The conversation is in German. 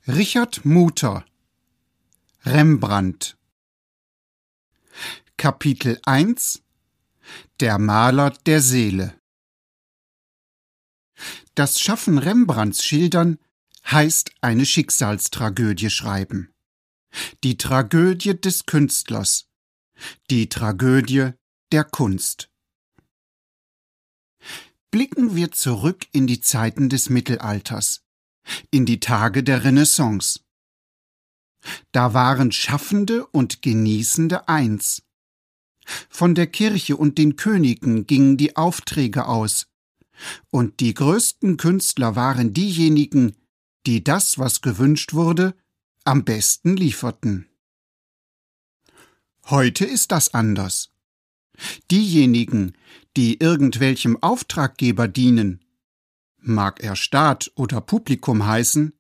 Richard Muter Rembrandt Kapitel 1 Der Maler der Seele. Das Schaffen Rembrandts schildern heißt eine Schicksalstragödie schreiben. Die Tragödie des Künstlers, die Tragödie der Kunst. Blicken wir zurück in die Zeiten des Mittelalters, in die Tage der Renaissance. Da waren Schaffende und Genießende eins. Von der Kirche und den Königen gingen die Aufträge aus, und die größten Künstler waren diejenigen, die das, was gewünscht wurde, am besten lieferten. Heute ist das anders. Diejenigen, die irgendwelchem Auftraggeber dienen, mag er Staat oder Publikum heißen,